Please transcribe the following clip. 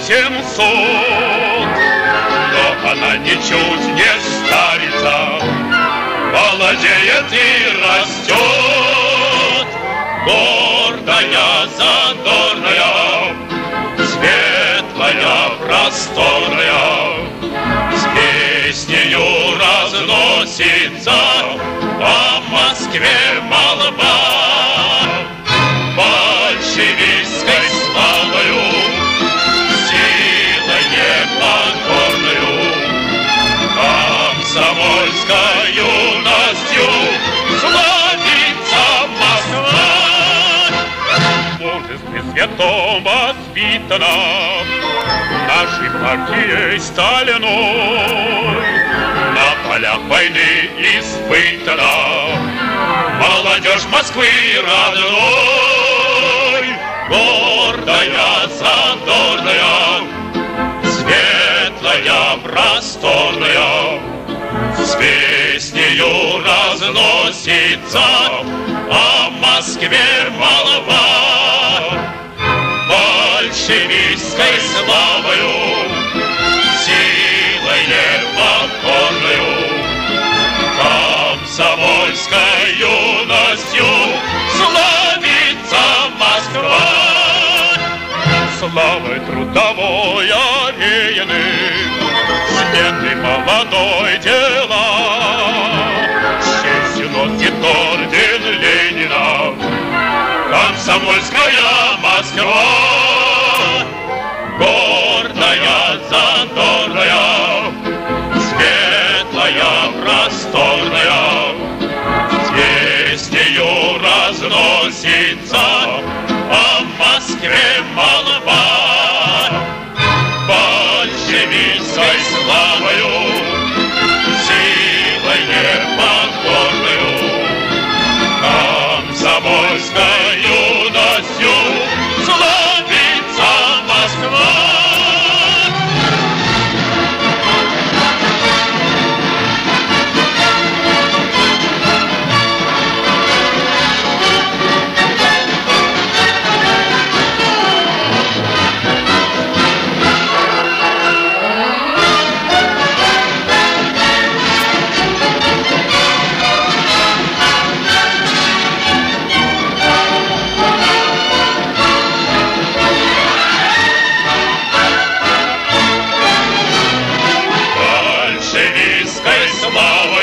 1700. Но она ничуть не старится, молодеет и растет. Гордая, задорная, светлая, просторная, с песнею разносится по Москве молва. Большевистской славою, силой непокорною, комсомольской юностью славится Москва. В мужестве святом воспитана нашей партией стальной, на полях войны испытана молодежь Москвы родной. Гордая, задорная, светлая, просторная, с песнею разносится о Москве молва. Большевистской славою, силой непокорною, комсомольской юностью славится Москва. Славой трудовой овеяны, сменный молодой дела, честью носит орден Ленина комсомольская Москва. Гордая, задорная, светлая, просторная, с песнею разносится о Москве молва. Большевистской славою, силой непокорною, комсомольской юностью славится Москва. Большевистской славой,